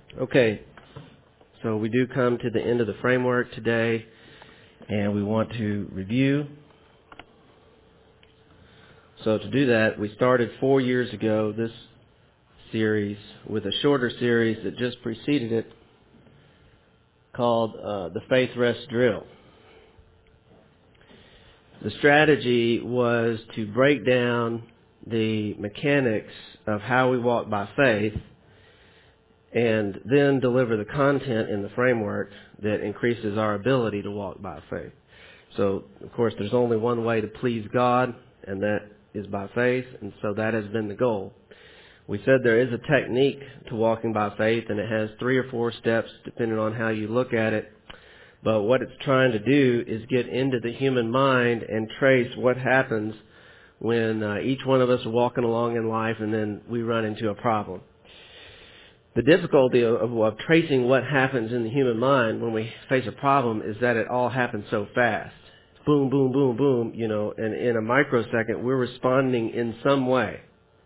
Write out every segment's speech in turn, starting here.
Okay, so we do come to the end of the framework today, and we want to review. So to do that, we started 4 years ago this series with a shorter series that just preceded it called the Faith Rest Drill. The strategy was to break down the mechanics of how we walk by faith and then deliver the content in the framework that increases our ability to walk by faith. So, of course, there's only one way to please God, and that is by faith, and so that has been the goal. We said there is a technique to walking by faith, and it has 3 or 4 steps depending on how you look at it. But what it's trying to do is get into the human mind and trace what happens when each one of us are walking along in life and then we run into a problem. The difficulty of tracing what happens in the human mind when we face a problem is that it all happens so fast. Boom, boom, boom, boom, and in a microsecond we're responding in some way.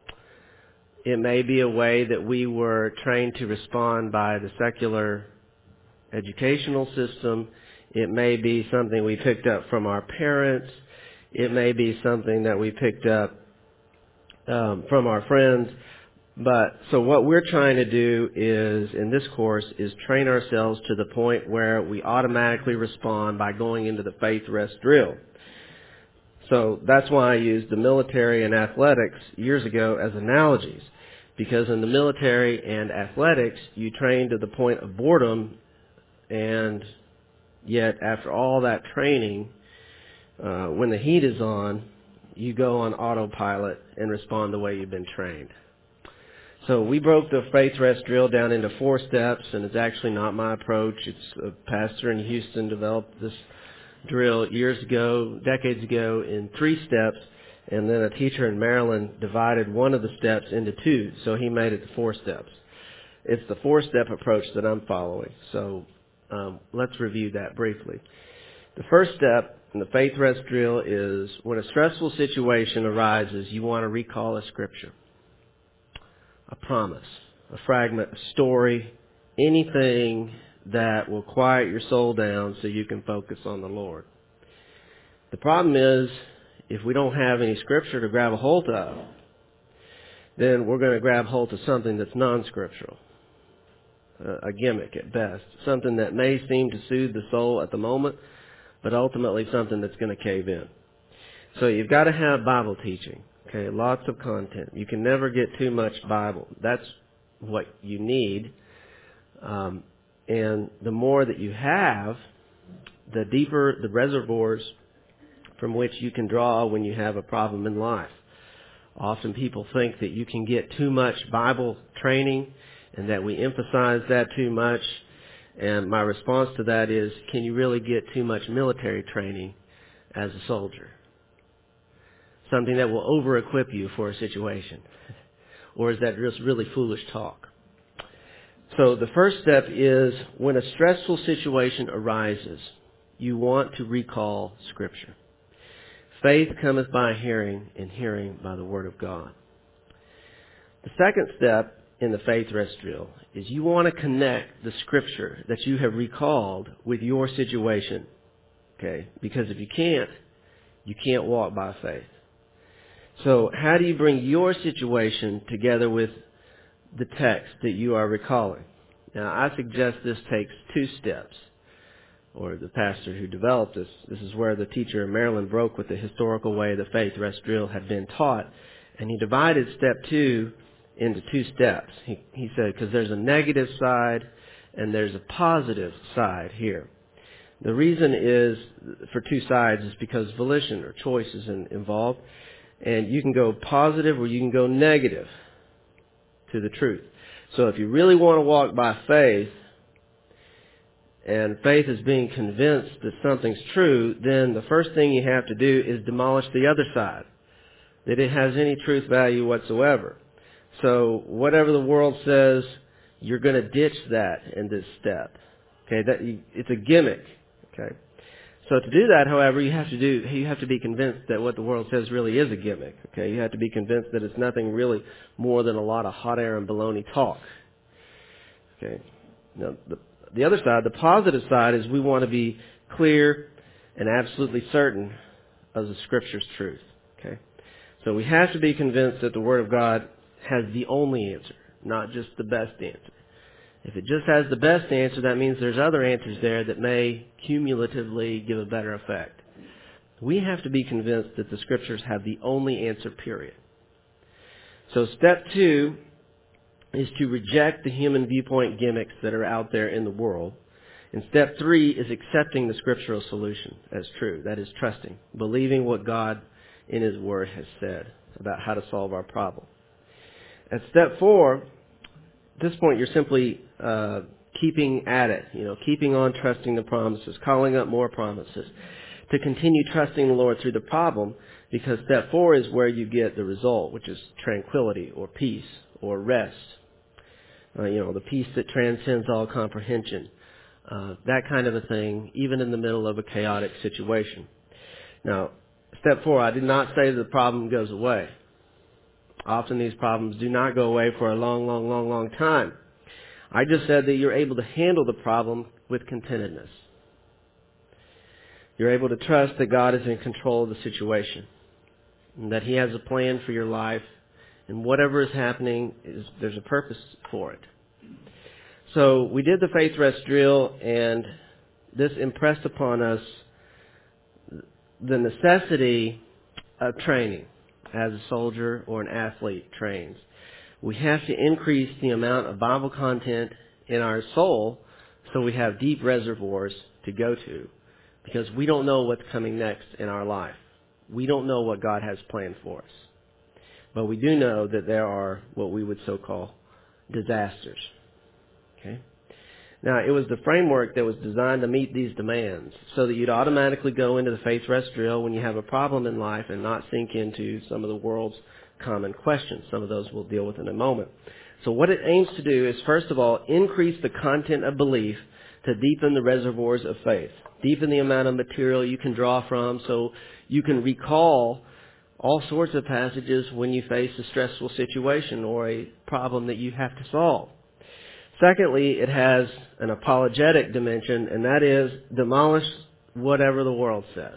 It may be a way that we were trained to respond by the secular educational system. It may be something we picked up from our parents. It may be something that we picked up from our friends. But so what we're trying to do is, in this course, is train ourselves to the point where we automatically respond by going into the faith rest drill. So that's why I used the military and athletics years ago as analogies. Because in the military and athletics, you train to the point of boredom, and yet after all that training, when the heat is on, you go on autopilot and respond the way you've been trained. So we broke the faith rest drill down into 4 steps, and it's actually not my approach. It's a pastor in Houston developed this drill years ago, decades ago, in 3 steps, and then a teacher in Maryland divided one of the steps into 2, so he made it to 4 steps. It's the 4-step approach that I'm following, so let's review that briefly. The first step in the faith rest drill is when a stressful situation arises, you want to recall a scripture, a promise, a fragment, a story, anything that will quiet your soul down so you can focus on the Lord. The problem is, if we don't have any scripture to grab a hold of, then we're going to grab hold of something that's non-scriptural, a gimmick at best, something that may seem to soothe the soul at the moment, but ultimately something that's going to cave in. So you've got to have Bible teaching. Okay, lots of content. You can never get too much Bible. That's what you need. And the more that you have, the deeper the reservoirs from which you can draw when you have a problem in life. Often people think that you can get too much Bible training and that we emphasize that too much. And my response to that is, can you really get too much military training as a soldier? Something that will over-equip you for a situation? Or is that just really foolish talk? So the first step is when a stressful situation arises, you want to recall Scripture. Faith cometh by hearing, and hearing by the Word of God. The second step in the faith rest drill is you want to connect the Scripture that you have recalled with your situation. Okay? Because if you can't walk by faith. So how do you bring your situation together with the text that you are recalling? Now, I suggest this takes 2 steps. Or the pastor who developed this is where the teacher in Maryland broke with the historical way the faith rest drill had been taught. And he divided step 2 into 2 steps. He said, because there's a negative side and there's a positive side here. The reason is for 2 sides is because volition or choice is involved. And you can go positive or you can go negative to the truth. So if you really want to walk by faith, and faith is being convinced that something's true, then the first thing you have to do is demolish the other side, that it has any truth value whatsoever. So whatever the world says, you're going to ditch that in this step. Okay, it's a gimmick. Okay. So to do that, however, you have to be convinced that what the world says really is a gimmick. Okay, you have to be convinced that it's nothing really more than a lot of hot air and baloney talk. Okay. Now, the other side, the positive side, is we want to be clear and absolutely certain of the Scripture's truth. Okay. So we have to be convinced that the Word of God has the only answer, not just the best answer. If it just has the best answer, that means there's other answers there that may cumulatively give a better effect. We have to be convinced that the Scriptures have the only answer, period. So step 2 is to reject the human viewpoint gimmicks that are out there in the world. And step 3 is accepting the scriptural solution as true. That is trusting, believing what God in His Word has said about how to solve our problem. At step 4, at this point you're simply keeping at it, keeping on trusting the promises, calling up more promises, to continue trusting the Lord through the problem, because step 4 is where you get the result, which is tranquility or peace or rest. The peace that transcends all comprehension. That kind of a thing, even in the middle of a chaotic situation. Now, step 4, I did not say the problem goes away. Often these problems do not go away for a long time. I just said that you're able to handle the problem with contentedness. You're able to trust that God is in control of the situation, and that He has a plan for your life, and whatever is happening, there's a purpose for it. So we did the faith rest drill, and this impressed upon us the necessity of training as a soldier or an athlete trains. We have to increase the amount of Bible content in our soul so we have deep reservoirs to go to, because we don't know what's coming next in our life. We don't know what God has planned for us. But we do know that there are what we would so call disasters. Okay? Now, it was the framework that was designed to meet these demands so that you'd automatically go into the faith rest drill when you have a problem in life and not sink into some of the world's common questions. Some of those we'll deal with in a moment. So what it aims to do is, first of all, increase the content of belief to deepen the reservoirs of faith. Deepen the amount of material you can draw from so you can recall all sorts of passages when you face a stressful situation or a problem that you have to solve. Secondly, it has an apologetic dimension, and that is demolish whatever the world says.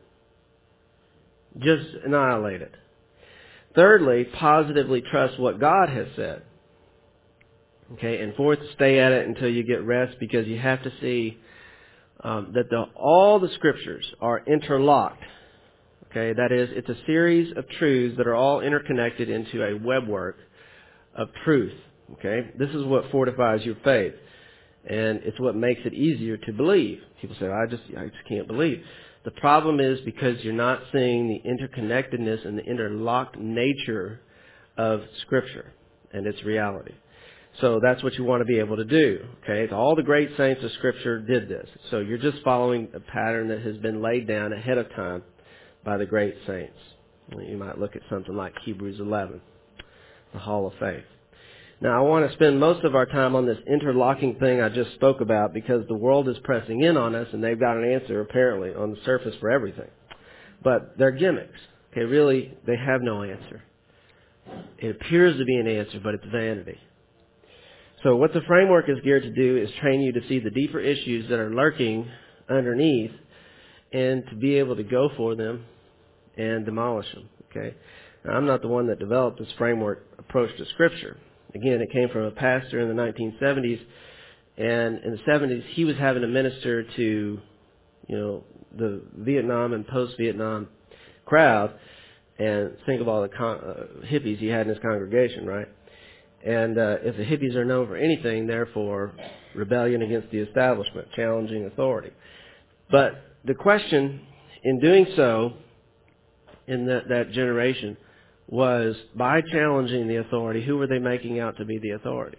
Just annihilate it. Thirdly, positively trust what God has said. Okay, and fourth, stay at it until you get rest, because you have to see that all the Scriptures are interlocked. Okay, that is, it's a series of truths that are all interconnected into a webwork of truth. Okay, this is what fortifies your faith, and it's what makes it easier to believe. People say, I just can't believe. The problem is because you're not seeing the interconnectedness and the interlocked nature of Scripture and its reality. So that's what you want to be able to do. Okay, all the great saints of Scripture did this. So you're just following a pattern that has been laid down ahead of time by the great saints. You might look at something like Hebrews 11, the Hall of Faith. Now, I want to spend most of our time on this interlocking thing I just spoke about, because the world is pressing in on us, and they've got an answer, apparently, on the surface for everything. But they're gimmicks. Okay, really, they have no answer. It appears to be an answer, but it's vanity. So what the framework is geared to do is train you to see the deeper issues that are lurking underneath and to be able to go for them and demolish them. Okay? Now, I'm not the one that developed this framework approach to Scripture. Again, it came from a pastor in the 1970s, and in the 70s he was having to minister to, the Vietnam and post-Vietnam crowd, and think of all the hippies he had in his congregation, right? And if the hippies are known for anything, they're for rebellion against the establishment, challenging authority. But the question in doing so in that generation was, by challenging the authority, who were they making out to be the authority?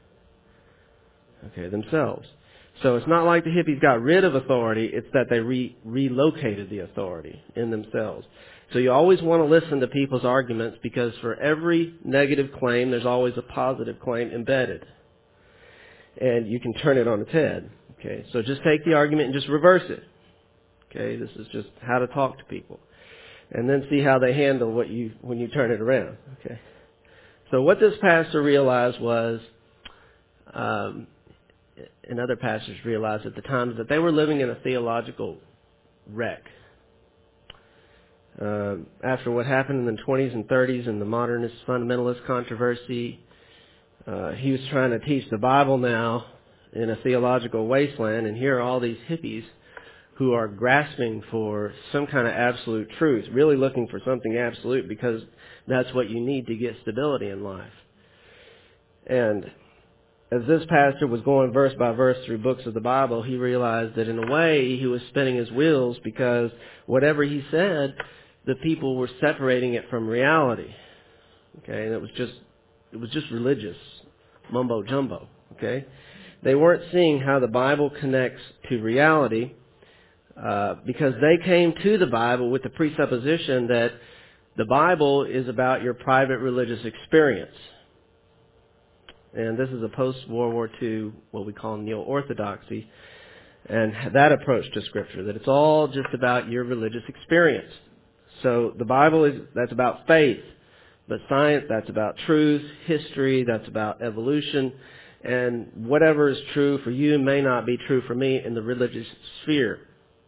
Okay, themselves. So it's not like the hippies got rid of authority, it's that they relocated the authority in themselves. So you always want to listen to people's arguments, because for every negative claim, there's always a positive claim embedded. And you can turn it on its head. Okay, so just take the argument and just reverse it. Okay, this is just how to talk to people. And then see how they handle when you turn it around. Okay. So what this pastor realized was and other pastors realized at the time that they were living in a theological wreck. After what happened in the 20s and 30s and the modernist fundamentalist controversy, he was trying to teach the Bible now in a theological wasteland, and here are all these hippies who are grasping for some kind of absolute truth, really looking for something absolute because that's what you need to get stability in life. And as this pastor was going verse by verse through books of the Bible, he realized that in a way he was spinning his wheels because whatever he said, the people were separating it from reality. Okay, and it was just religious mumbo jumbo. Okay, they weren't seeing how the Bible connects to reality because they came to the Bible with the presupposition that the Bible is about your private religious experience. And this is a post-World War II, what we call neo-orthodoxy, and that approach to Scripture, that it's all just about your religious experience. So the Bible that's about faith, but science, that's about truth, history, that's about evolution, and whatever is true for you may not be true for me in the religious sphere.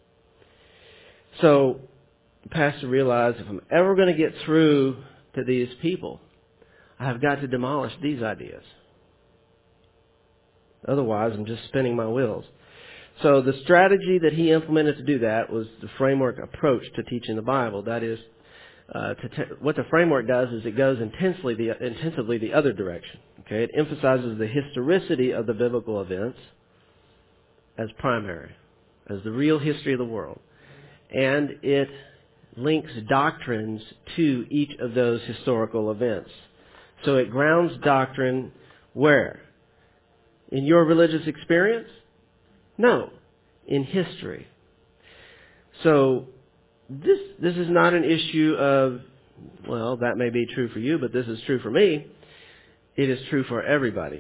So the pastor realized, if I'm ever going to get through to these people, I've got to demolish these ideas. Otherwise, I'm just spinning my wheels. So the strategy that he implemented to do that was the framework approach to teaching the Bible. That is, what the framework does is it goes intensively the other direction. Okay, it emphasizes the historicity of the biblical events as primary, as the real history of the world, and it links doctrines to each of those historical events. So it grounds doctrine where? In your religious experience? No, in history. So this is not an issue of, well, that may be true for you, but this is true for me. It is true for everybody.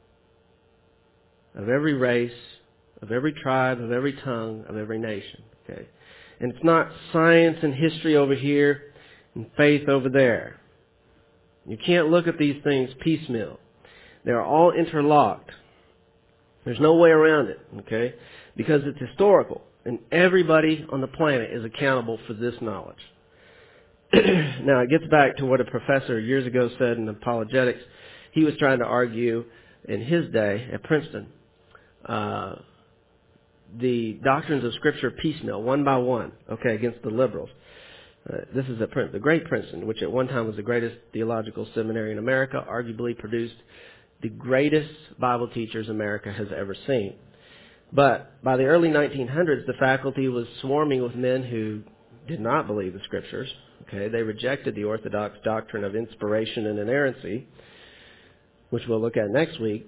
Of every race, of every tribe, of every tongue, of every nation. Okay? And it's not science and history over here and faith over there. You can't look at these things piecemeal. They're all interlocked. There's no way around it, okay? Because it's historical, and everybody on the planet is accountable for this knowledge. Now, it gets back to what a professor years ago said in apologetics. He was trying to argue in his day at Princeton the doctrines of Scripture piecemeal, one by one, okay, against the liberals. This is the great Princeton, which at one time was the greatest theological seminary in America, arguably produced the greatest Bible teachers America has ever seen. But by the early 1900s, the faculty was swarming with men who did not believe the Scriptures. Okay, they rejected the orthodox doctrine of inspiration and inerrancy, which we'll look at next week.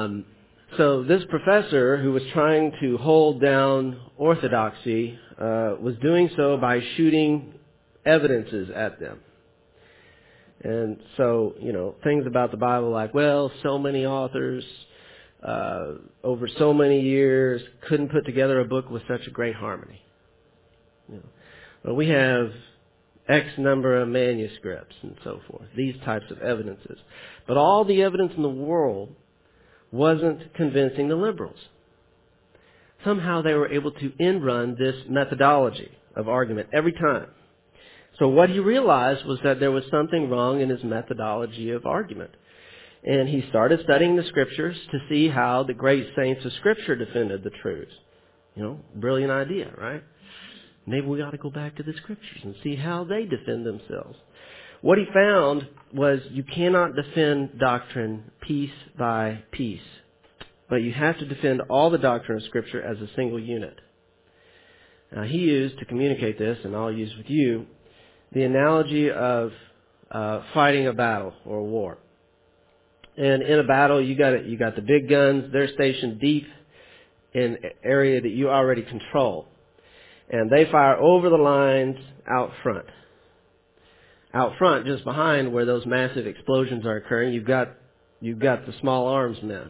So this professor, who was trying to hold down orthodoxy, was doing so by shooting evidences at them. And so, things about the Bible like, well, so many authors over so many years couldn't put together a book with such a great harmony. Well, we have X number of manuscripts and so forth, these types of evidences. But all the evidence in the world wasn't convincing the liberals. Somehow they were able to end-run this methodology of argument every time. So what he realized was that there was something wrong in his methodology of argument. And he started studying the Scriptures to see how the great saints of Scripture defended the truths. Brilliant idea, right? Maybe we ought to go back to the Scriptures and see how they defend themselves. What he found was you cannot defend doctrine piece by piece, but you have to defend all the doctrine of Scripture as a single unit. Now, he used, to communicate this, and I'll use with you, the analogy of fighting a battle or a war. And in a battle, you got the big guns. They're stationed deep in an area that you already control, and they fire over the lines out front. Out front, just behind where those massive explosions are occurring, you've got the small arms men,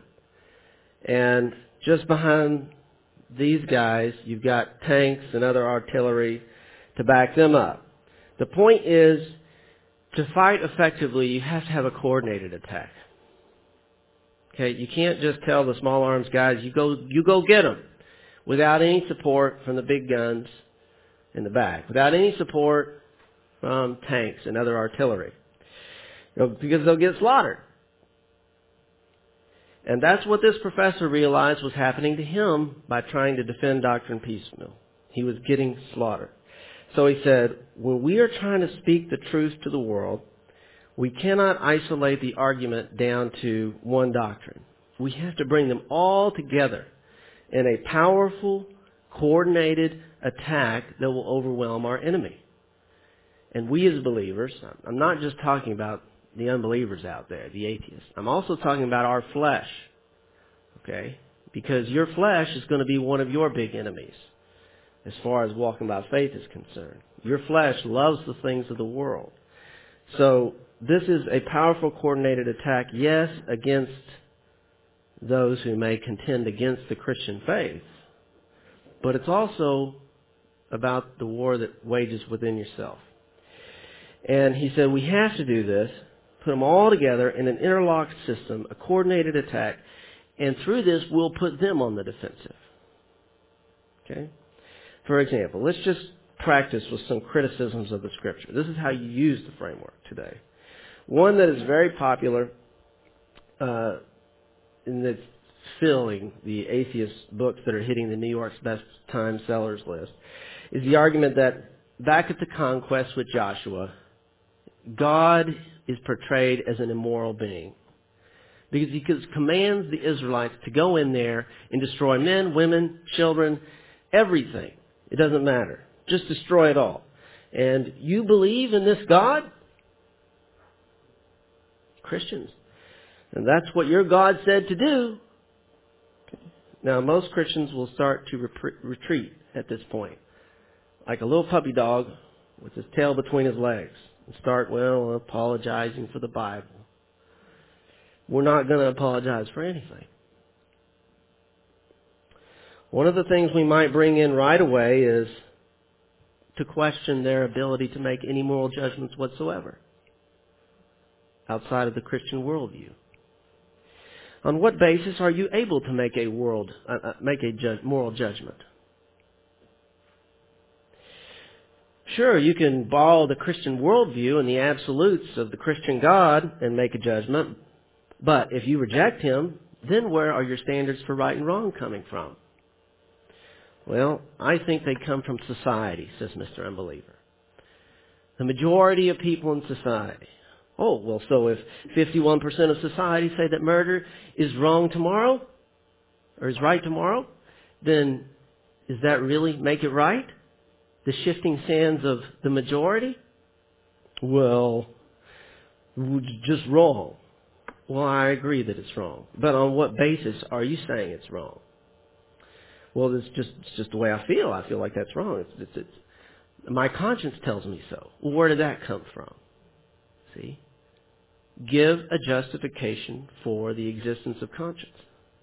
and just behind these guys, you've got tanks and other artillery to back them up. The point is, to fight effectively, you have to have a coordinated attack. Okay, you can't just tell the small arms guys, you go get them, without any support from the big guns in the back, without any support from tanks and other artillery, because they'll get slaughtered. And that's what this professor realized was happening to him by trying to defend doctrine piecemeal. He was getting slaughtered. So he said, when we are trying to speak the truth to the world, we cannot isolate the argument down to one doctrine. We have to bring them all together in a powerful, coordinated attack that will overwhelm our enemy. And we as believers, I'm not just talking about the unbelievers out there, the atheists. I'm also talking about our flesh. Okay? Because your flesh is going to be one of your big enemies as far as walking by faith is concerned. Your flesh loves the things of the world. So this is a powerful coordinated attack, yes, against those who may contend against the Christian faith. But it's also about the war that wages within yourself. And he said we have to do this, put them all together in an interlocked system, a coordinated attack, and through this we'll put them on the defensive. Okay? For example, let's just practice with some criticisms of the Scripture. This is how you use the framework today. One that is very popular, and that's filling the atheist books that are hitting the New York's best time sellers list, is the argument that back at the conquest with Joshua, God is portrayed as an immoral being. Because he commands the Israelites to go in there and destroy men, women, children, everything. It doesn't matter. Just destroy it all. And you believe in this God? Christians. And that's what your God said to do. Now, most Christians will start to retreat at this point. Like a little puppy dog with his tail between his legs. And start, apologizing for the Bible. We're not going to apologize for anything. One of the things we might bring in right away is to question their ability to make any moral judgments whatsoever outside of the Christian worldview. On what basis are you able to make a moral judgment? Sure, you can borrow the Christian worldview and the absolutes of the Christian God and make a judgment, but if you reject Him, then where are your standards for right and wrong coming from? Well, I think they come from society, says Mr. Unbeliever. The majority of people in society. Oh, well, so if 51% of society say that murder is wrong tomorrow, or is right tomorrow, then does that really make it right? The shifting sands of the majority? Well, just wrong. Well, I agree that it's wrong. But on what basis are you saying it's wrong? Well, it's just the way I feel. I feel like that's wrong. It's my conscience tells me so. Well, where did that come from? See? Give a justification for the existence of conscience.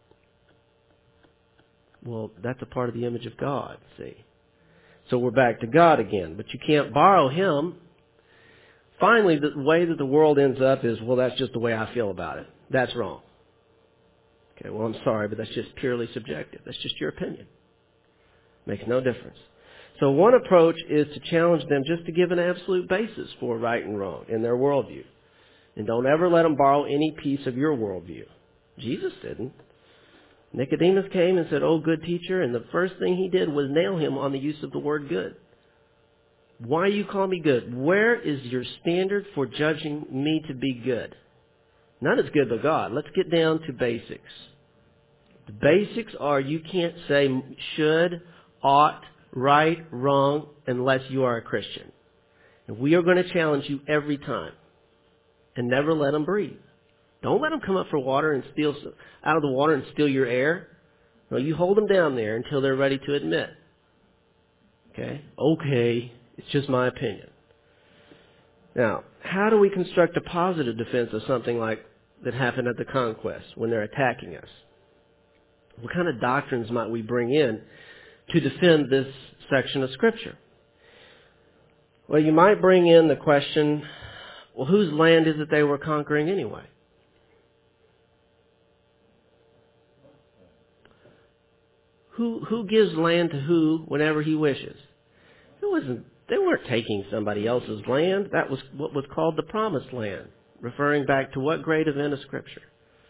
Well, that's a part of the image of God, see? So we're back to God again. But you can't borrow Him. Finally, the way that the world ends up is, well, that's just the way I feel about it. That's wrong. Okay, well, I'm sorry, but that's just purely subjective. That's just your opinion. Makes no difference. So one approach is to challenge them just to give an absolute basis for right and wrong in their worldview. And don't ever let them borrow any piece of your worldview. Jesus didn't. Nicodemus came and said, "Oh, good teacher," and the first thing he did was nail him on the use of the word good. Why you call me good? Where is your standard for judging me to be good? None is good but God. Let's get down to basics. The basics are you can't say should, ought, right, wrong, unless you are a Christian. And we are going to challenge you every time. And never let them breathe. Don't let them come up for water and steal out of the water and steal your air. No, you hold them down there until they're ready to admit. Okay, it's just my opinion. Now, how do we construct a positive defense of something like that happened at the conquest when they're attacking us? What kind of doctrines might we bring in to defend this section of Scripture? Well, you might bring in the question, well, whose land is it they were conquering anyway? Who gives land to who whenever he wishes? They weren't taking somebody else's land. That was what was called the promised land, referring back to what great event of Scripture?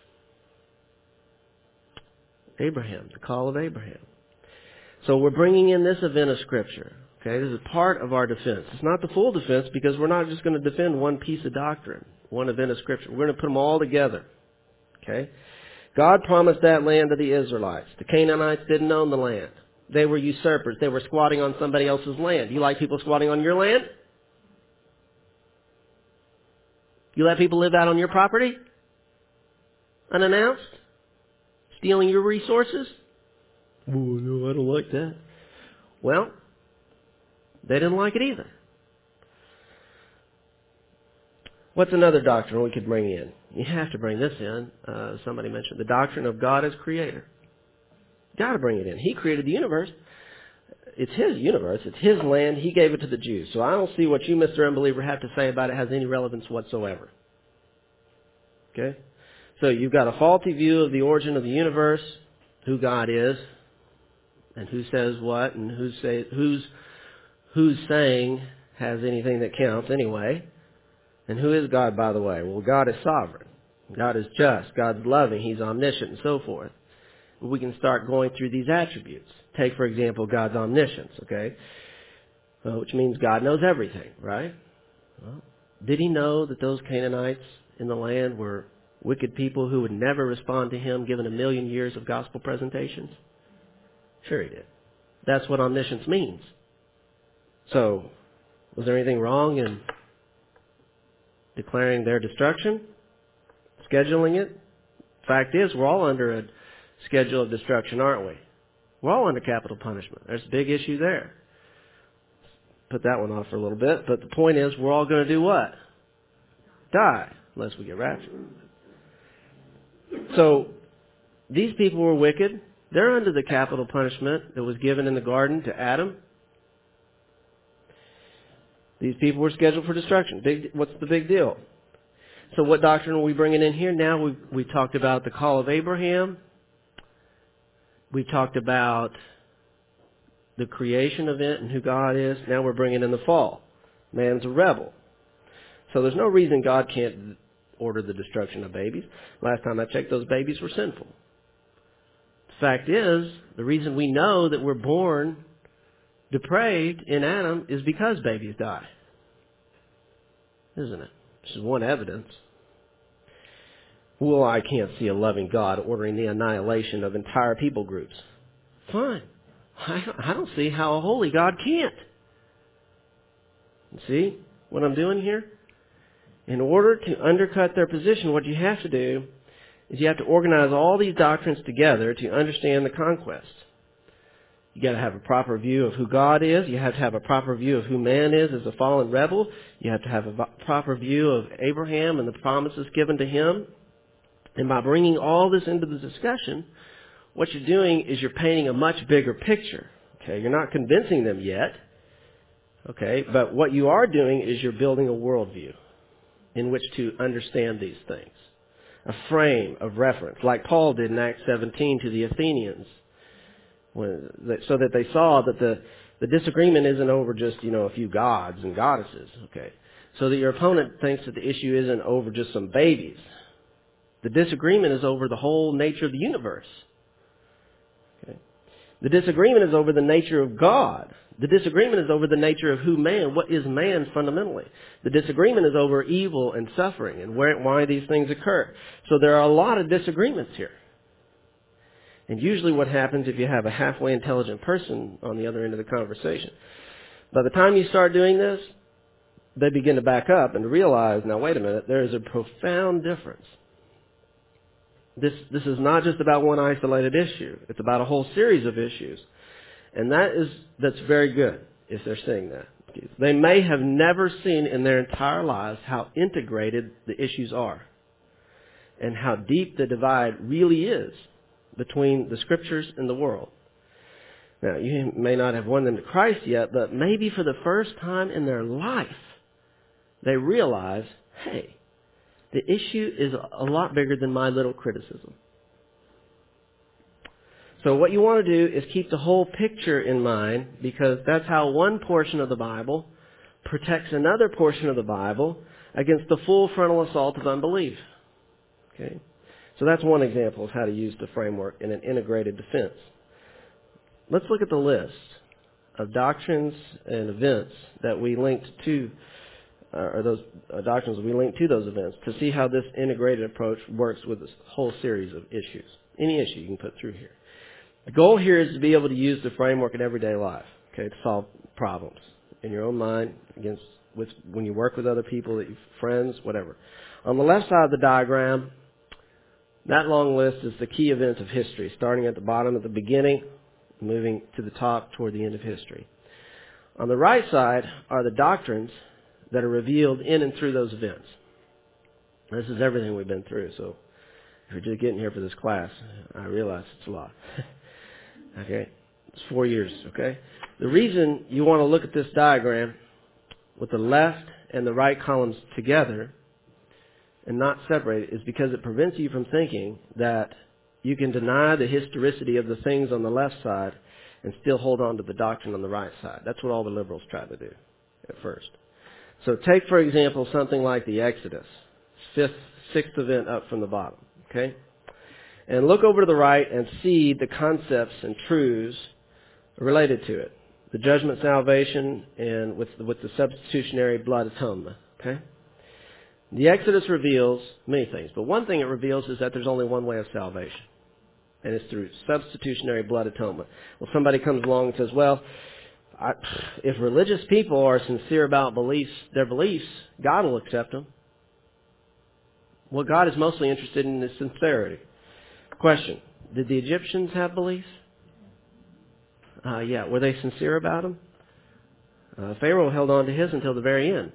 Abraham, the call of Abraham. So we're bringing in this event of Scripture. Okay, this is part of our defense. It's not the full defense because we're not just going to defend one piece of doctrine, one event of Scripture. We're going to put them all together. Okay? God promised that land to the Israelites. The Canaanites didn't own the land. They were usurpers. They were squatting on somebody else's land. You like people squatting on your land? You let people live out on your property? Unannounced? Stealing your resources? Oh, no, I don't like that. Well, they didn't like it either. What's another doctrine we could bring in? You have to bring this in. Somebody mentioned the doctrine of God as creator. Got to bring it in. He created the universe. It's His universe. It's His land. He gave it to the Jews. So I don't see what you, Mr. Unbeliever, have to say about it has any relevance whatsoever. Okay? So you've got a faulty view of the origin of the universe, who God is, and who says what, and who's saying has anything that counts anyway. And who is God, by the way? Well, God is sovereign. God is just. God's loving. He's omniscient and so forth. We can start going through these attributes. Take, for example, God's omniscience, okay? Which means God knows everything, right? Well, did He know that those Canaanites in the land were wicked people who would never respond to Him given 1,000,000 years of gospel presentations? Sure He did. That's what omniscience means. So, was there anything wrong in declaring their destruction? Scheduling it? Fact is, we're all under a schedule of destruction, aren't we? We're all under capital punishment. There's a big issue there. Put that one off for a little bit. But the point is, we're all going to do what? Die, unless we get raptured. So, these people were wicked. They're under the capital punishment that was given in the garden to Adam. These people were scheduled for destruction. What's the big deal? So what doctrine are we bringing in here? Now we talked about the call of Abraham. We talked about the creation event and who God is. Now we're bringing in the fall. Man's a rebel. So there's no reason God can't order the destruction of babies. Last time I checked, those babies were sinful. The fact is, the reason we know that we're born depraved in Adam is because babies die. Isn't it? This is one evidence. Well, I can't see a loving God ordering the annihilation of entire people groups. Fine. I don't see how a holy God can't. See what I'm doing here? In order to undercut their position, what you have to do is you have to organize all these doctrines together to understand the conquest. You got to have a proper view of who God is. You have to have a proper view of who man is as a fallen rebel. You have to have a proper view of Abraham and the promises given to him. And by bringing all this into the discussion, what you're doing is you're painting a much bigger picture. Okay, you're not convincing them yet. Okay, but what you are doing is you're building a worldview in which to understand these things. A frame of reference, like Paul did in Acts 17 to the Athenians. So that they saw that the disagreement isn't over just, a few gods and goddesses. Okay, so that your opponent thinks that the issue isn't over just some babies. The disagreement is over the whole nature of the universe. Okay. The disagreement is over the nature of God. The disagreement is over the nature of who man, what is man fundamentally. The disagreement is over evil and suffering and why these things occur. So there are a lot of disagreements here. And usually what happens if you have a halfway intelligent person on the other end of the conversation, by the time you start doing this, they begin to back up and realize, now wait a minute, there is a profound difference. This is not just about one isolated issue. It's about a whole series of issues. And that's very good if they're seeing that. They may have never seen in their entire lives how integrated the issues are and how deep the divide really is between the Scriptures and the world. Now, you may not have won them to Christ yet, but maybe for the first time in their life, they realize, hey, the issue is a lot bigger than my little criticism. So what you want to do is keep the whole picture in mind, because that's how one portion of the Bible protects another portion of the Bible against the full frontal assault of unbelief. Okay? So that's one example of how to use the framework in an integrated defense. Let's look at the list of doctrines and events that we linked to, or those doctrines we linked to those events, to see how this integrated approach works with this whole series of issues. Any issue you can put through here. The goal here is to be able to use the framework in everyday life, okay, to solve problems in your own mind, when you work with other people, friends, whatever. On the left side of the diagram, that long list is the key events of history, starting at the bottom at the beginning, moving to the top toward the end of history. On the right side are the doctrines that are revealed in and through those events. This is everything we've been through, so if you're just getting here for this class, I realize it's a lot. Okay? It's 4 years, okay? The reason you want to look at this diagram with the left and the right columns together and not separated is because it prevents you from thinking that you can deny the historicity of the things on the left side and still hold on to the doctrine on the right side. That's what all the liberals try to do at first. So take, for example, something like the Exodus, sixth event up from the bottom, okay? And look over to the right and see the concepts and truths related to it. The judgment, salvation, and with the substitutionary blood atonement, okay? The Exodus reveals many things, but one thing it reveals is that there's only one way of salvation, and it's through substitutionary blood atonement. Well, somebody comes along and says, well, if religious people are sincere about their beliefs, God will accept them. Well, God is mostly interested in his sincerity. Question, did the Egyptians have beliefs? Yeah, were they sincere about them? Pharaoh held on to his until the very end.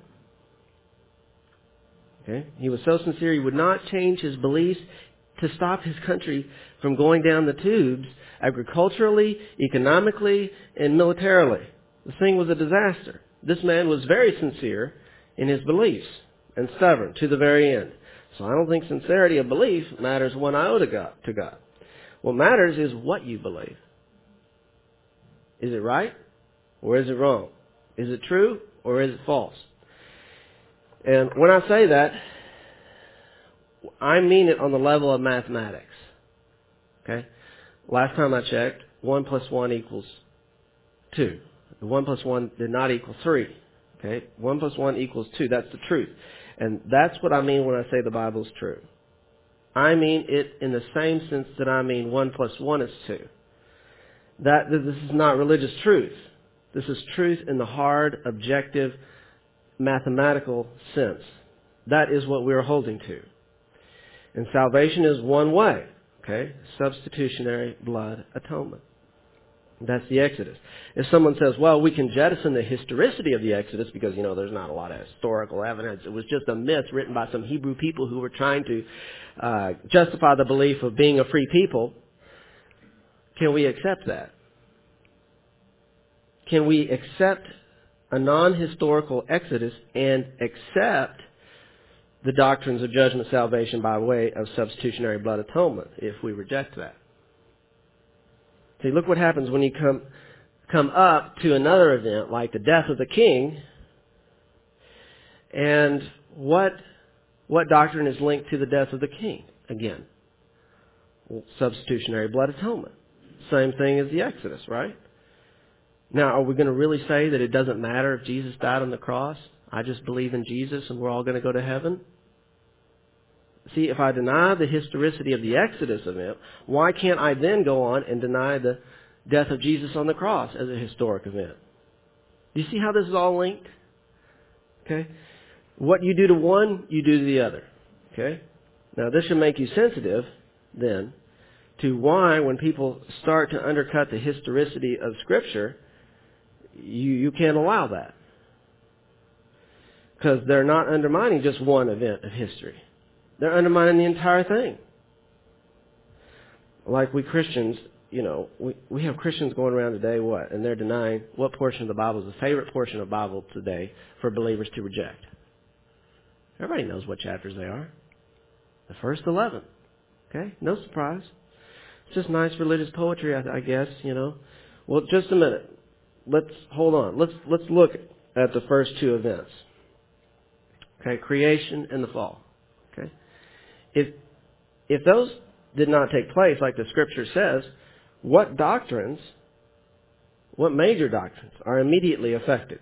Okay? He was so sincere he would not change his beliefs to stop his country from going down the tubes agriculturally, economically, and militarily. The thing was a disaster. This man was very sincere in his beliefs and stubborn to the very end. So I don't think sincerity of belief matters one iota to God. What matters is what you believe. Is it right or is it wrong? Is it true or is it false? And when I say that, I mean it on the level of mathematics. Okay? Last time I checked, 1 plus 1 equals 2. The 1 plus 1 did not equal 3. Okay? 1 plus 1 equals 2. That's the truth. And that's what I mean when I say the Bible is true. I mean it in the same sense that I mean 1 plus 1 is 2. This is not religious truth. This is truth in the hard, objective, mathematical sense. That is what we are holding to. And salvation is one way. Okay? Substitutionary blood atonement. That's the Exodus. If someone says, well, we can jettison the historicity of the Exodus because, there's not a lot of historical evidence. It was just a myth written by some Hebrew people who were trying to justify the belief of being a free people. Can we accept that? Can we accept a non-historical Exodus and accept the doctrines of judgment, salvation by way of substitutionary blood atonement if we reject that? See, look what happens when you come up to another event like the death of the king. And what doctrine is linked to the death of the king? Again, substitutionary blood atonement. Same thing as the Exodus, right? Now, are we going to really say that it doesn't matter if Jesus died on the cross? I just believe in Jesus and we're all going to go to heaven? See, if I deny the historicity of the Exodus event, why can't I then go on and deny the death of Jesus on the cross as a historic event? Do you see how this is all linked? Okay? What you do to one, you do to the other. Okay? Now, this should make you sensitive, then, to why when people start to undercut the historicity of Scripture, you can't allow that. Because they're not undermining just one event of history. They're undermining the entire thing. Like we Christians, we have Christians going around today, and they're denying what portion of the Bible is the favorite portion of the Bible today for believers to reject. Everybody knows what chapters they are. The first 11. Okay? No surprise. It's just nice religious poetry, I guess, Well, just a minute. Hold on. Let's look at the first two events. Okay, creation and the fall. Okay, if those did not take place, like the Scripture says, what major doctrines are immediately affected?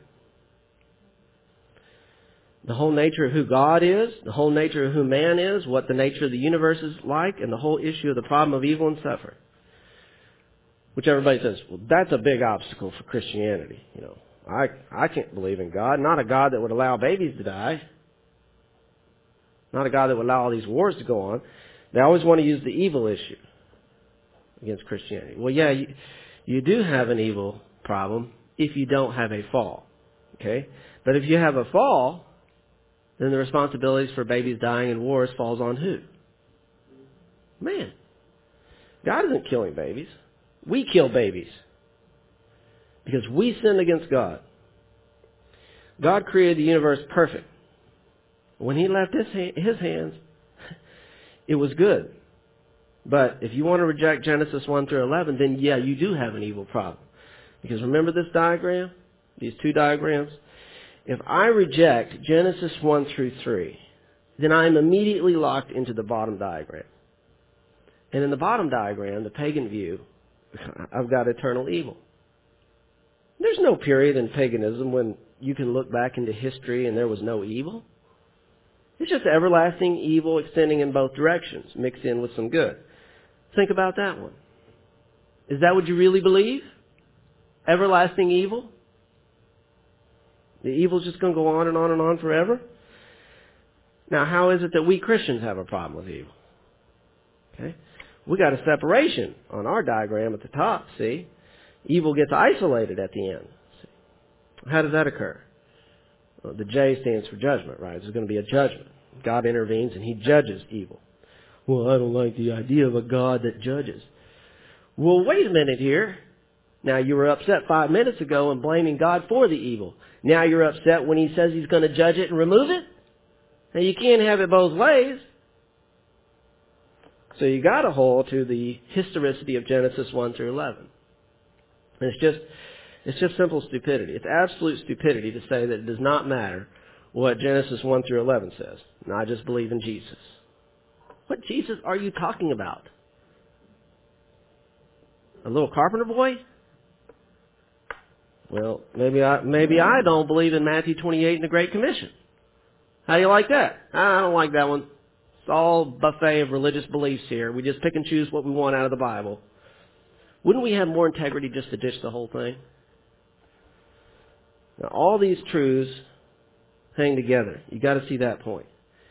The whole nature of who God is, the whole nature of who man is, what the nature of the universe is like, and the whole issue of the problem of evil and suffering. Which everybody says, well, that's a big obstacle for Christianity. I can't believe in God. Not a God that would allow babies to die. Not a God that would allow all these wars to go on. They always want to use the evil issue against Christianity. Well, yeah, you do have an evil problem if you don't have a fall. Okay? But if you have a fall, then the responsibilities for babies dying in wars falls on who? Man. God isn't killing babies. We kill babies because we sinned against God. God created the universe perfect. When He left His hands, it was good. But if you want to reject Genesis 1 through 11, then yeah, you do have an evil problem. Because remember this diagram? These two diagrams? If I reject Genesis 1 through 3, then I'm immediately locked into the bottom diagram. And in the bottom diagram, the pagan view, I've got eternal evil. There's no period in paganism when you can look back into history and there was no evil. It's just everlasting evil extending in both directions, mixed in with some good. Think about that one. Is that what you really believe? Everlasting evil? The evil's just going to go on and on and on forever? Now, how is it that we Christians have a problem with evil? Okay? We got a separation on our diagram at the top, see? Evil gets isolated at the end. See? How does that occur? Well, the J stands for judgment, right? There's going to be a judgment. God intervenes and He judges evil. Well, I don't like the idea of a God that judges. Well, wait a minute here. Now, you were upset 5 minutes ago and blaming God for the evil. Now you're upset when He says He's going to judge it and remove it? Now, you can't have it both ways. So you got to hold to the historicity of Genesis 1 through 11. And it's just simple stupidity. It's absolute stupidity to say that it does not matter what Genesis 1 through 11 says. And I just believe in Jesus. What Jesus are you talking about? A little carpenter boy? Well, maybe I don't believe in Matthew 28 and the Great Commission. How do you like that? I don't like that one. It's all buffet of religious beliefs here. We just pick and choose what we want out of the Bible. Wouldn't we have more integrity just to ditch the whole thing? Now, all these truths hang together. You got to see that point.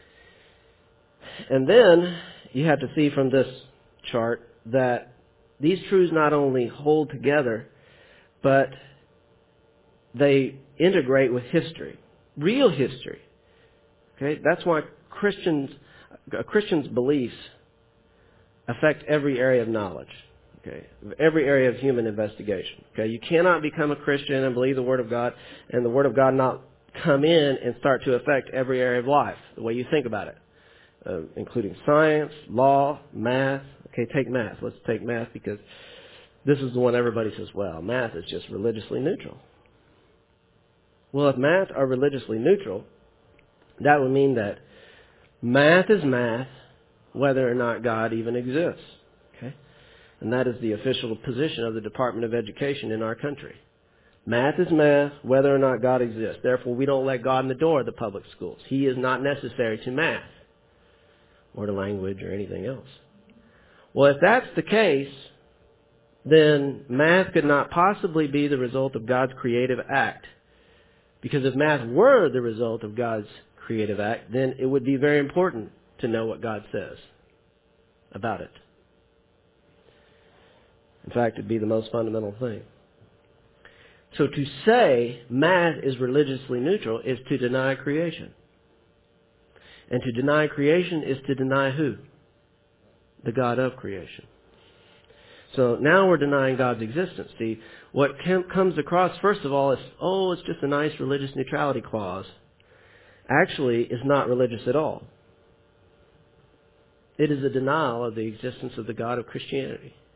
And then you have to see from this chart that these truths not only hold together, but they integrate with history, real history. Okay, that's why a Christian's beliefs affect every area of knowledge. Okay, every area of human investigation. Okay, you cannot become a Christian and believe the Word of God, and the Word of God not come in and start to affect every area of life, the way you think about it, including science, law, math. Okay, take math. Let's take math because this is the one everybody says, well, math is just religiously neutral. Well, if math are religiously neutral, that would mean that math is math whether or not God even exists. Okay? And that is the official position of the Department of Education in our country. Math is math whether or not God exists. Therefore, we don't let God in the door of the public schools. He is not necessary to math or to language or anything else. Well, if that's the case, then math could not possibly be the result of God's creative act. Because if math were the result of God's creative act, then it would be very important to know what God says about it. In fact, it'd be the most fundamental thing. So to say math is religiously neutral is to deny creation. And to deny creation is to deny who? The God of creation. So now we're denying God's existence. See, what comes across, first of all, is, it's just a nice religious neutrality clause. Actually, it's not religious at all. It is a denial of the existence of the God of Christianity.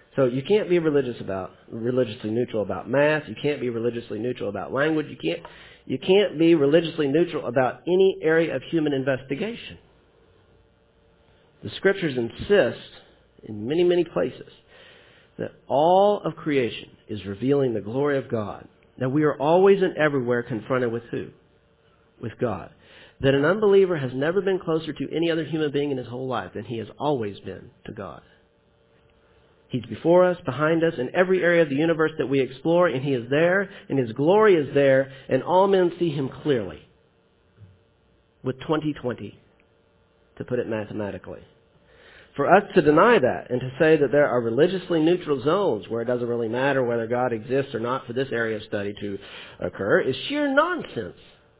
So you can't be religiously neutral about math. You can't be religiously neutral about language. You can't be religiously neutral about any area of human investigation. The Scriptures insist in many, many places that all of creation is revealing the glory of God. Now we are always and everywhere confronted with who? With God. That an unbeliever has never been closer to any other human being in his whole life than he has always been to God. He's before us, behind us, in every area of the universe that we explore, and He is there, and His glory is there, and all men see Him clearly. With 20/20, to put it mathematically. For us to deny that and to say that there are religiously neutral zones where it doesn't really matter whether God exists or not for this area of study to occur is sheer nonsense.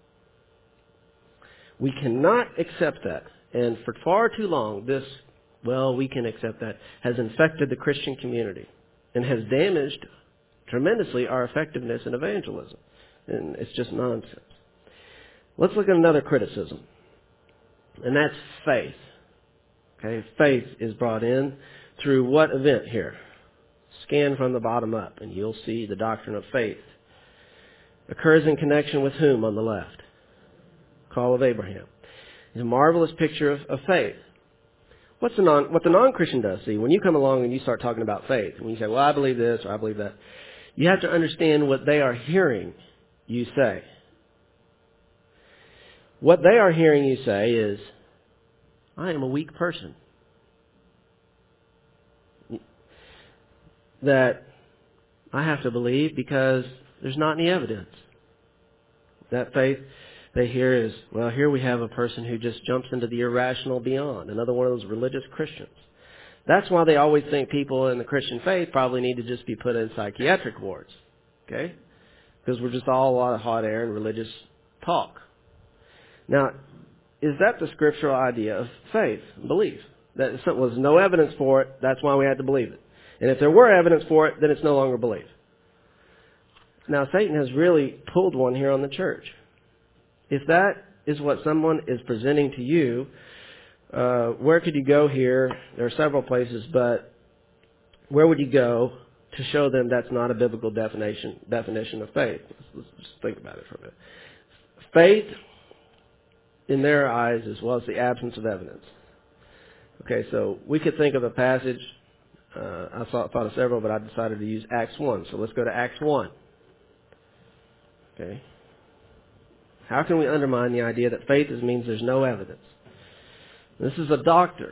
We cannot accept that. And for far too long, this, well, we can accept that, has infected the Christian community and has damaged tremendously our effectiveness in evangelism. And it's just nonsense. Let's look at another criticism, and that's faith. Okay, faith is brought in through what event here? Scan from the bottom up, and you'll see the doctrine of faith. Occurs in connection with whom on the left? Call of Abraham. It's a marvelous picture of faith. What the non-Christian does, see, when you come along and you start talking about faith, when you say, well, I believe this or I believe that, you have to understand what they are hearing you say. What they are hearing you say is, I am a weak person. That I have to believe because there's not any evidence. That faith they hear is, well, here we have a person who just jumps into the irrational beyond. Another one of those religious Christians. That's why they always think people in the Christian faith probably need to just be put in psychiatric wards. Okay? Because we're just all a lot of hot air and religious talk. Now, is that the scriptural idea of faith, belief? That was no evidence for it, that's why we had to believe it. And if there were evidence for it, then it's no longer belief. Now, Satan has really pulled one here on the church. If that is what someone is presenting to you, where could you go here? There are several places, but where would you go to show them that's not a biblical definition of faith? Let's just think about it for a minute. Faith, in their eyes, as well as the absence of evidence. Okay, so we could think of a passage. I thought of several, but I decided to use Acts 1. So let's go to Acts 1. Okay. How can we undermine the idea that faith means there's no evidence? This is a doctor.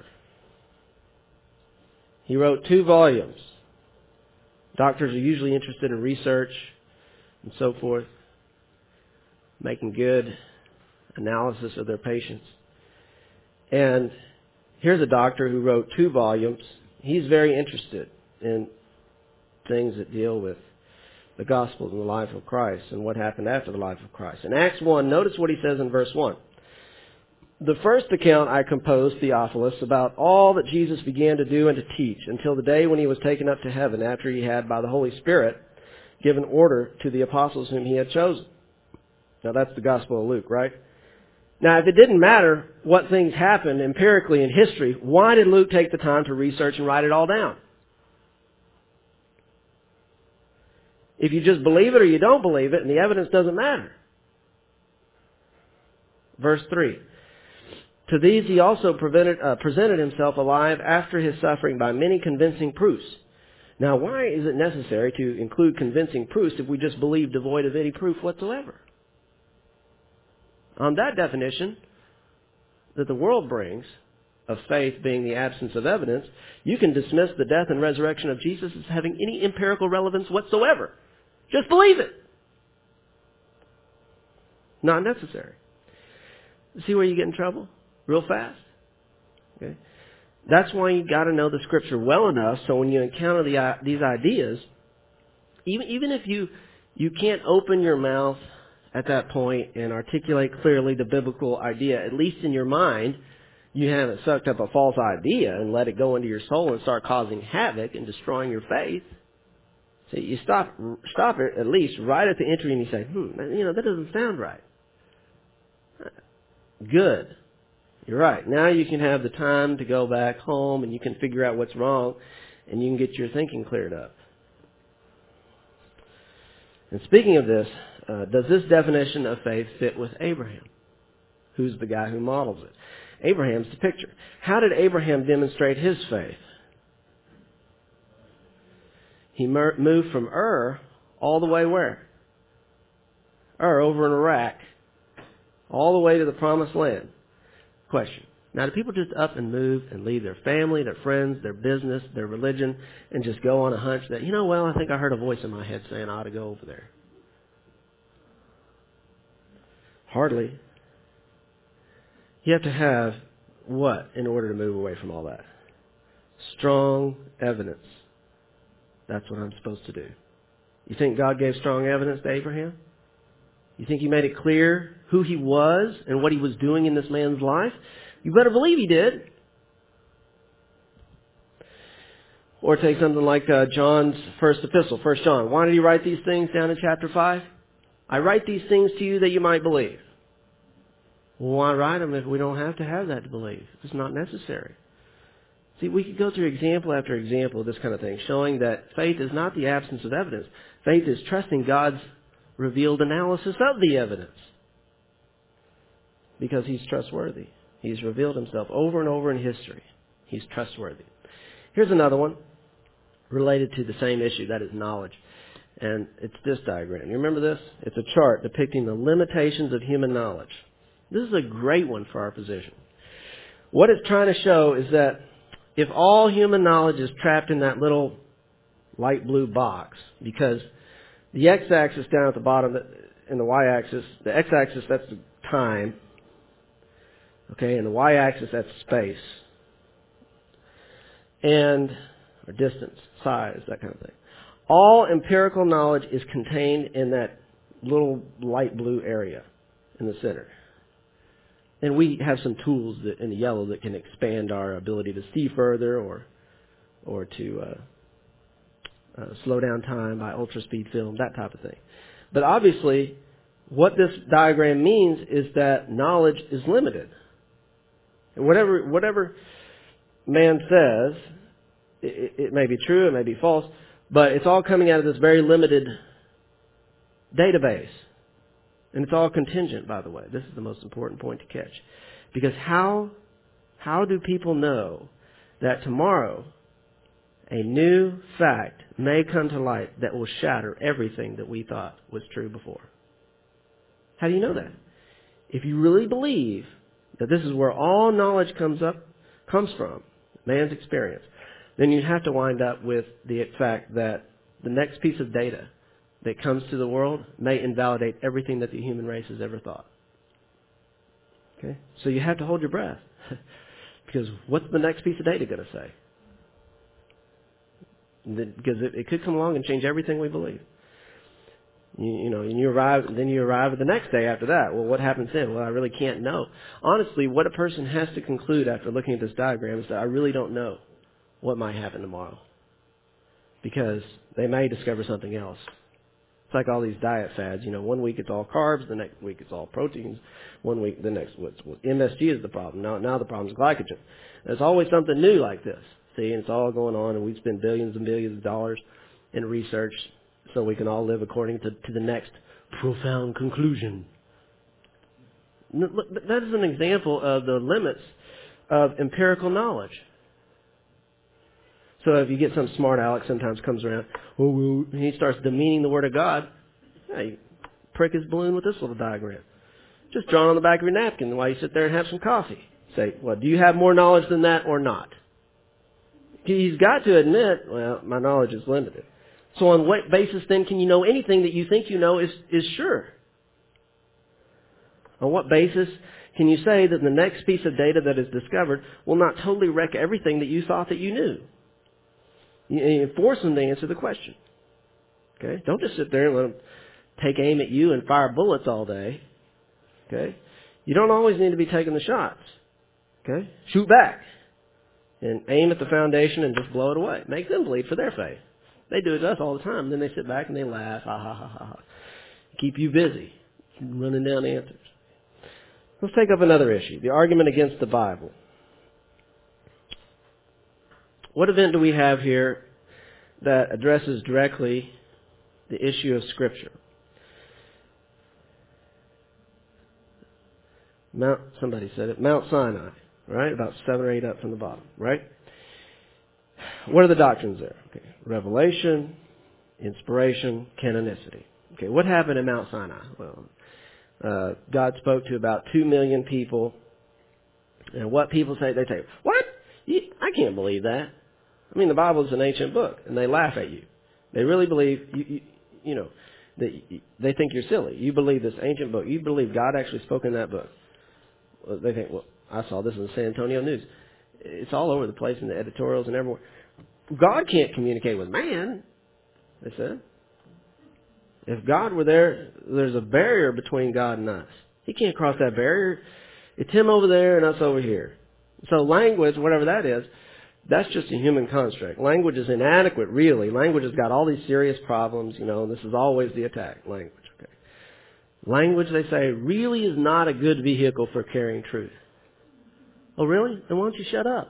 He wrote 2 volumes. Doctors are usually interested in research and so forth, making good analysis of their patients. And here's a doctor who wrote 2 volumes. He's very interested in things that deal with the gospel and the life of Christ and what happened after the life of Christ. In Acts 1, notice what he says in verse 1. The first account I composed, Theophilus, about all that Jesus began to do and to teach until the day when he was taken up to heaven after he had, by the Holy Spirit, given order to the apostles whom he had chosen. Now that's the Gospel of Luke, right? Now, if it didn't matter what things happened empirically in history, why did Luke take the time to research and write it all down? If you just believe it or you don't believe it, and the evidence doesn't matter. Verse 3. To these he also presented himself alive after his suffering by many convincing proofs. Now, why is it necessary to include convincing proofs if we just believe devoid of any proof whatsoever? On that definition that the world brings, of faith being the absence of evidence, you can dismiss the death and resurrection of Jesus as having any empirical relevance whatsoever. Just believe it. Not necessary. See where you get in trouble? Real fast. Okay. That's why you got to know the Scripture well enough so when you encounter these ideas, even if you can't open your mouth at that point and articulate clearly the biblical idea, at least in your mind, you haven't sucked up a false idea and let it go into your soul and start causing havoc and destroying your faith. So you stop it at least right at the entry and you say, that doesn't sound right. Good. You're right. Now you can have the time to go back home and you can figure out what's wrong and you can get your thinking cleared up. And speaking of this, does this definition of faith fit with Abraham? Who's the guy who models it? Abraham's the picture. How did Abraham demonstrate his faith? He moved from Ur all the way where? Ur, over in Iraq, all the way to the Promised Land. Question. Now, do people just up and move and leave their family, their friends, their business, their religion, and just go on a hunch that, I think I heard a voice in my head saying I ought to go over there? Hardly. You have to have what in order to move away from all that? Strong evidence. That's what I'm supposed to do. You think God gave strong evidence to Abraham? You think He made it clear who He was and what He was doing in this man's life? You better believe He did. Or take something like John's first epistle, 1 John. Why did he write these things down in chapter 5? I write these things to you that you might believe. Well, why write them if we don't have to have that to believe? It's not necessary. See, we could go through example after example of this kind of thing, showing that faith is not the absence of evidence. Faith is trusting God's revealed analysis of the evidence. Because He's trustworthy. He's revealed Himself over and over in history. He's trustworthy. Here's another one related to the same issue, that is knowledge. And it's this diagram. You remember this? It's a chart depicting the limitations of human knowledge. This is a great one for our position. What it's trying to show is that if all human knowledge is trapped in that little light blue box, because the x-axis down at the bottom and the y-axis, the x-axis, that's the time, okay, and the y-axis, that's space, and or distance, size, that kind of thing. All empirical knowledge is contained in that little light blue area in the center. And we have some tools in the yellow that can expand our ability to see further or to slow down time by ultra-speed film, that type of thing. But obviously, what this diagram means is that knowledge is limited. And whatever man says, it may be true, it may be false, but it's all coming out of this very limited database. And it's all contingent, by the way. This is the most important point to catch. Because how do people know that tomorrow a new fact may come to light that will shatter everything that we thought was true before? How do you know that? If you really believe that this is where all knowledge comes from, man's experience, then you have to wind up with the fact that the next piece of data that comes to the world may invalidate everything that the human race has ever thought. Okay? So you have to hold your breath. Because what's the next piece of data going to say? Because it could come along and change everything we believe. And you arrive at the next day after that. Well, what happens then? Well, I really can't know. Honestly, what a person has to conclude after looking at this diagram is that I really don't know what might happen tomorrow. Because they may discover something else. It's like all these diet fads. 1 week it's all carbs, the next week it's all proteins. 1 week, the next, MSG is the problem. Now the problem is glycogen. There's always something new like this. See, and it's all going on, and we spend billions and billions of dollars in research so we can all live according to the next profound conclusion. Look, that is an example of the limits of empirical knowledge. So if you get some smart aleck sometimes comes around, and he starts demeaning the Word of God, you prick his balloon with this little diagram. Just drawn on the back of your napkin while you sit there and have some coffee. Say, well, do you have more knowledge than that or not? He's got to admit, well, my knowledge is limited. So on what basis then can you know anything that you think you know is sure? On what basis can you say that the next piece of data that is discovered will not totally wreck everything that you thought that you knew? You force them to answer the question. Okay? Don't just sit there and let them take aim at you and fire bullets all day. Okay? You don't always need to be taking the shots. Okay? Shoot back. And aim at the foundation and just blow it away. Make them bleed for their faith. They do it to us all the time. Then they sit back and they laugh. Ha, ha, ha, ha, ha. Keep you busy. Running down answers. Let's take up another issue. The argument against the Bible. what event do we have here that addresses directly the issue of Scripture? Somebody said it, Mount Sinai, right? About 7 or 8 up from the bottom, right? What are the doctrines there? Okay. Revelation, inspiration, canonicity. Okay, what happened at Mount Sinai? Well, God spoke to about 2 million people. And what people say, they say, what? I can't believe that. I mean, the Bible is an ancient book, and they laugh at you. They really believe, they think you're silly. You believe this ancient book. You believe God actually spoke in that book. Well, they think, well, I saw this in the San Antonio News. It's all over the place in the editorials and everywhere. God can't communicate with man, they said. If God were there, there's a barrier between God and us. He can't cross that barrier. It's him over there and us over here. So language, whatever that is, that's just a human construct. Language is inadequate, really. Language has got all these serious problems, this is always the attack, language. Okay. Language, they say, really is not a good vehicle for carrying truth. Oh, really? Then why don't you shut up?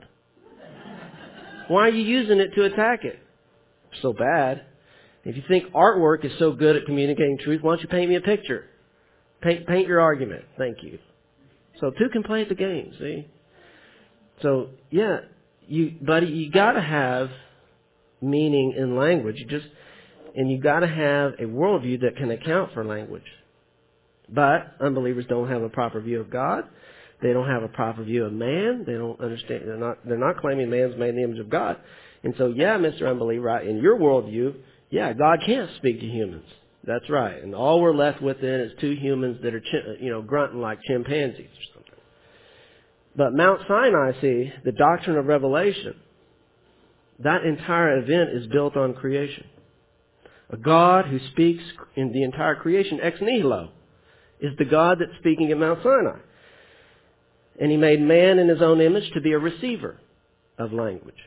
Why are you using it to attack it? So bad. If you think artwork is so good at communicating truth, why don't you paint me a picture? Paint your argument. Thank you. So two can play at the game, see? So, yeah, buddy, you gotta have meaning in language. And you gotta have a worldview that can account for language. But unbelievers don't have a proper view of God. They don't have a proper view of man. They don't understand. They're not claiming man's made in the image of God. And so, yeah, Mr. Unbeliever, right, in your worldview, yeah, God can't speak to humans. That's right. And all we're left with then is 2 humans that are, grunting like chimpanzees or something. But Mount Sinai, see, the doctrine of revelation, that entire event is built on creation. A God who speaks in the entire creation ex nihilo is the God that's speaking at Mount Sinai. And he made man in his own image to be a receiver of language.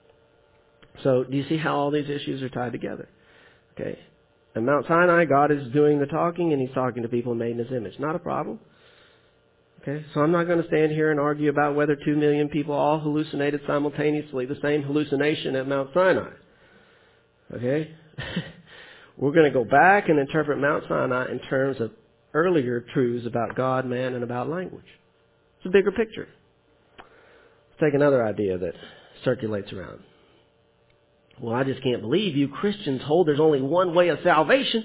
So do you see how all these issues are tied together? Okay. At Mount Sinai, God is doing the talking, and he's talking to people made in his image. Not a problem. Okay. So I'm not going to stand here and argue about whether 2 million people all hallucinated simultaneously the same hallucination at Mount Sinai. Okay. We're going to go back and interpret Mount Sinai in terms of earlier truths about God, man, and about language. It's a bigger picture. Let's take another idea that circulates around. Well, I just can't believe you Christians hold there's only one way of salvation.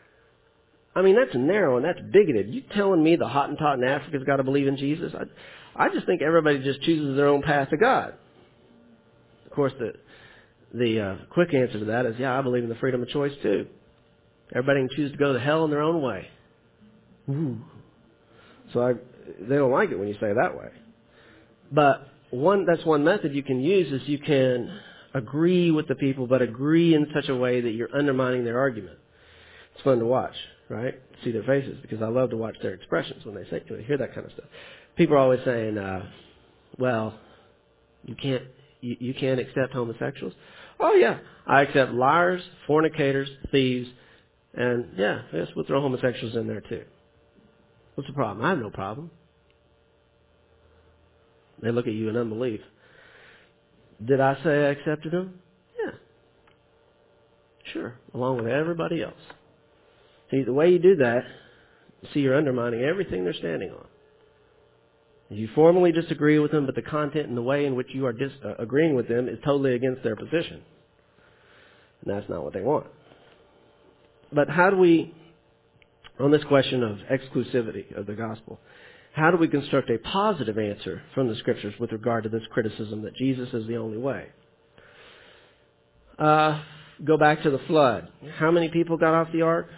I mean, that's narrow and that's bigoted. You telling me the Hottentot in Africa's got to believe in Jesus? I just think everybody just chooses their own path to God. Of course, the quick answer to that is, yeah, I believe in the freedom of choice too. Everybody can choose to go to hell in their own way. Ooh. So they don't like it when you say it that way. But that's one method you can use is you can agree with the people, but agree in such a way that you're undermining their argument. It's fun to watch, right? See their faces, because I love to watch their expressions when they hear that kind of stuff. People are always saying, well, you can't accept homosexuals. Oh yeah, I accept liars, fornicators, thieves, and yeah, yes, we'll throw homosexuals in there too. What's the problem? I have no problem. They look at you in unbelief. Did I say I accepted them? Yeah. Sure. Along with everybody else. See, the way you do that, you're undermining everything they're standing on. You formally disagree with them, but the content and the way in which you are agreeing with them is totally against their position. And that's not what they want. But how do we, on this question of exclusivity of the gospel, how do we construct a positive answer from the Scriptures with regard to this criticism that Jesus is the only way? Go back to the flood. How many people got off the ark?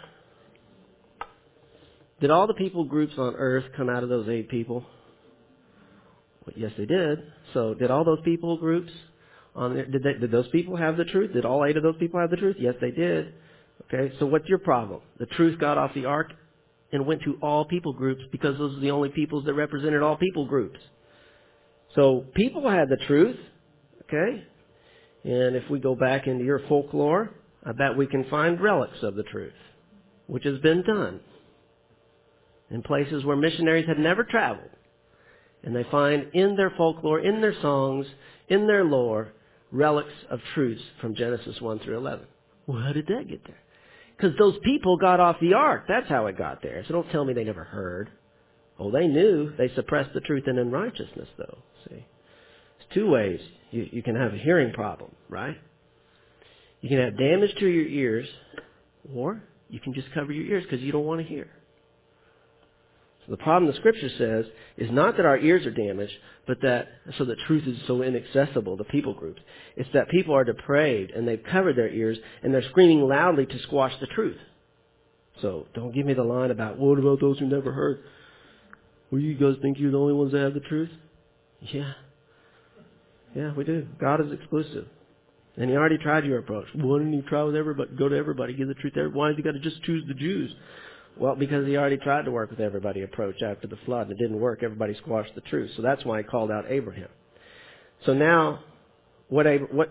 Did all the people groups on earth come out of those 8 people? Well, yes, they did. So did all those people groups on there, did those people have the truth? Did all 8 of those people have the truth? Yes, they did. Okay, so what's your problem? The truth got off the ark and went to all people groups because those are the only peoples that represented all people groups. So people had the truth, okay? And if we go back into your folklore, I bet we can find relics of the truth, which has been done in places where missionaries had never traveled. And they find in their folklore, in their songs, in their lore, relics of truths from Genesis 1 through 11. Well, how did that get there? Because those people got off the ark. That's how it got there. So don't tell me they never heard. Oh, they knew. They suppressed the truth in unrighteousness, though. See, there's two ways you can have a hearing problem, right? You can have damage to your ears, or you can just cover your ears because you don't want to hear. So the problem the Scripture says is not that our ears are damaged, but that so the truth is so inaccessible to people groups. It's that people are depraved and they've covered their ears and they're screaming loudly to squash the truth. So don't give me the line about, what about those who never heard? Well, you guys think you're the only ones that have the truth? Yeah. Yeah, we do. God is exclusive. And He already tried your approach. Why didn't He try with everybody? Go to everybody, give the truth to everybody. Why did He got to just choose the Jews? Well, because He already tried to work with everybody approach after the flood, and it didn't work. Everybody squashed the truth. So that's why He called out Abraham. So now, what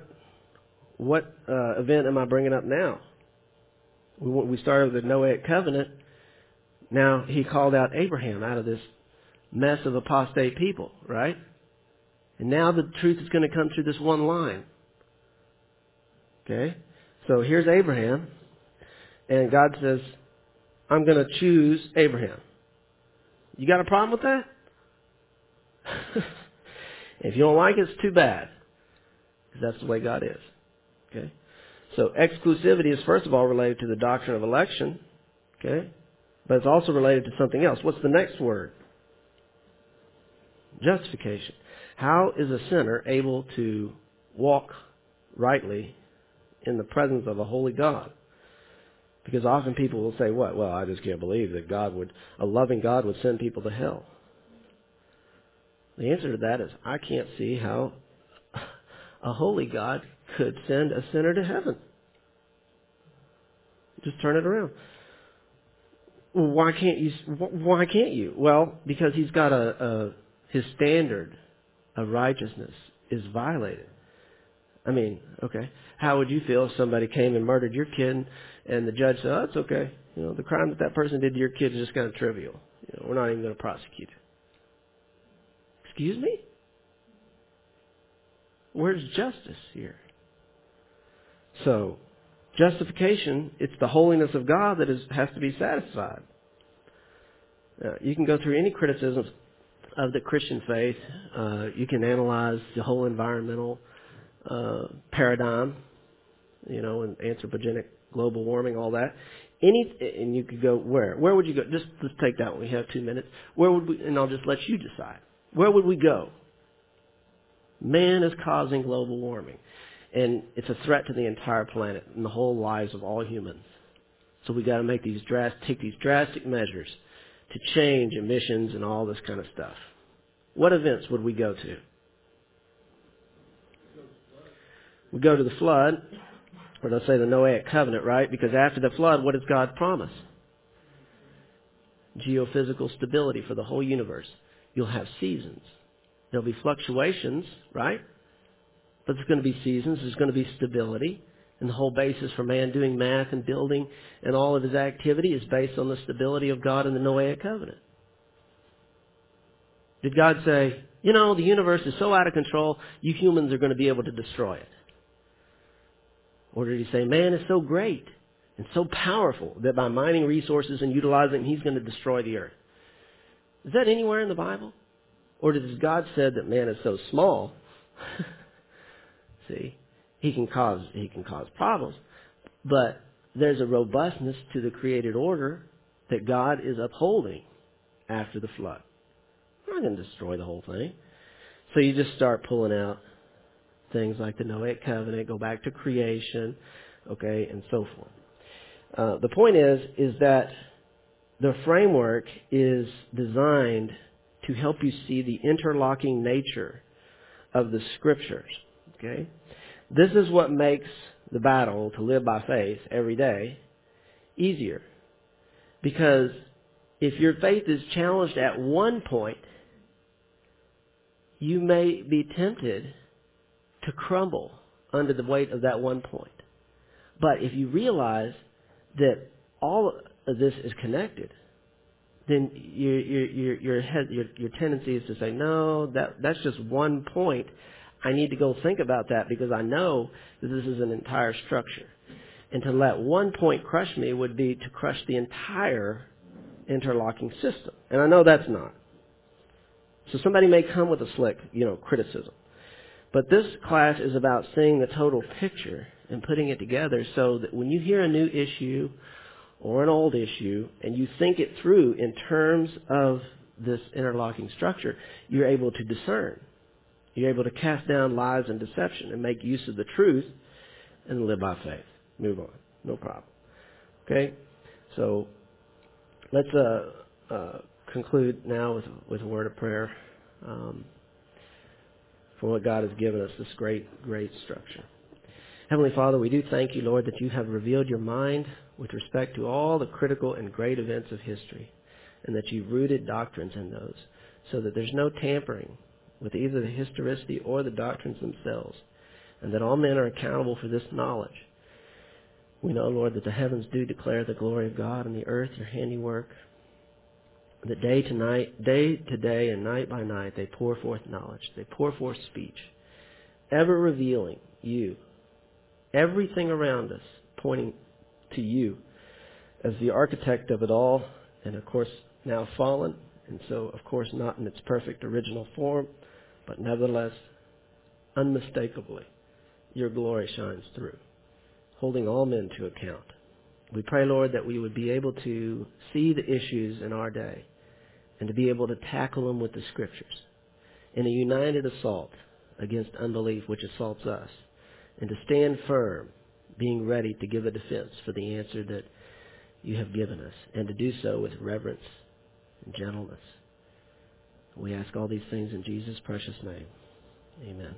event am I bringing up now? We started with the Noahic covenant. Now He called out Abraham out of this mess of apostate people, right? And now the truth is going to come through this one line. Okay? So here's Abraham, and God says, I'm going to choose Abraham. You got a problem with that? If you don't like it, it's too bad. Because that's the way God is. Okay? So exclusivity is first of all related to the doctrine of election. Okay? But it's also related to something else. What's the next word? Justification. How is a sinner able to walk rightly in the presence of a holy God? Because often people will say, what? Well, I just can't believe that a loving God would send people to hell. The answer to that is, I can't see how a holy God could send a sinner to heaven. Just turn it around. Well, why can't you? Well, because He's got His standard of righteousness is violated. I mean, okay, how would you feel if somebody came and murdered your kid and the judge said, oh, it's okay. You know, the crime that person did to your kid is just kind of trivial. You know, we're not even going to prosecute it. Excuse me? Where's justice here? So, justification, it's the holiness of God that has to be satisfied. You can go through any criticisms of the Christian faith. You can analyze the whole environmental paradigm, you know, and anthropogenic global warming, all that. And you could go where? Where would you go? Let's take that one. We have 2 minutes. Where would we? And I'll just let you decide. Where would we go? Man is causing global warming, and it's a threat to the entire planet and the whole lives of all humans. So we got to take these drastic measures to change emissions and all this kind of stuff. What events would we go to? We go to the flood, or let's say the Noahic covenant, right? Because after the flood, what does God promise? Geophysical stability for the whole universe. You'll have seasons. There'll be fluctuations, right? But there's going to be seasons. There's going to be stability. And the whole basis for man doing math and building and all of his activity is based on the stability of God in the Noahic covenant. Did God say, you know, the universe is so out of control, you humans are going to be able to destroy it? Or did He say, man is so great and so powerful that by mining resources and utilizing them, He's going to destroy the earth? Is that anywhere in the Bible? Or does God say that man is so small, see, he can cause problems, but there's a robustness to the created order that God is upholding after the flood. We're not going to destroy the whole thing. So you just start pulling out things like the Noahic covenant, go back to creation, okay, and so forth. The point is that the framework is designed to help you see the interlocking nature of the Scriptures, okay? This is what makes the battle to live by faith every day easier. Because if your faith is challenged at one point, you may be tempted to crumble under the weight of that one point. But if you realize that all of this is connected, then your tendency is to say, no, that's just one point. I need to go think about that because I know that this is an entire structure. And to let one point crush me would be to crush the entire interlocking system. And I know that's not. So somebody may come with a slick, criticism. But this class is about seeing the total picture and putting it together so that when you hear a new issue or an old issue and you think it through in terms of this interlocking structure, you're able to discern. You're able to cast down lies and deception and make use of the truth and live by faith. Move on. No problem. Okay? So let's conclude now with a word of prayer for what God has given us, this great, great structure. Heavenly Father, we do thank you, Lord, that you have revealed your mind with respect to all the critical and great events of history, and that you've rooted doctrines in those, so that there's no tampering with either the historicity or the doctrines themselves, and that all men are accountable for this knowledge. We know, Lord, that the heavens do declare the glory of God, and the earth your handiwork, that day to day, and night by night, they pour forth knowledge. They pour forth speech, ever revealing you. Everything around us pointing to you as the architect of it all, and of course now fallen, and so of course not in its perfect original form, but nevertheless, unmistakably, your glory shines through, holding all men to account. We pray, Lord, that we would be able to see the issues in our day and to be able to tackle them with the Scriptures in a united assault against unbelief which assaults us, and to stand firm, being ready to give a defense for the answer that you have given us, and to do so with reverence and gentleness. We ask all these things in Jesus' precious name. Amen.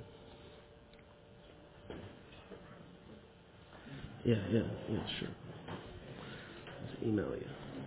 Yeah, sure. Let's email you.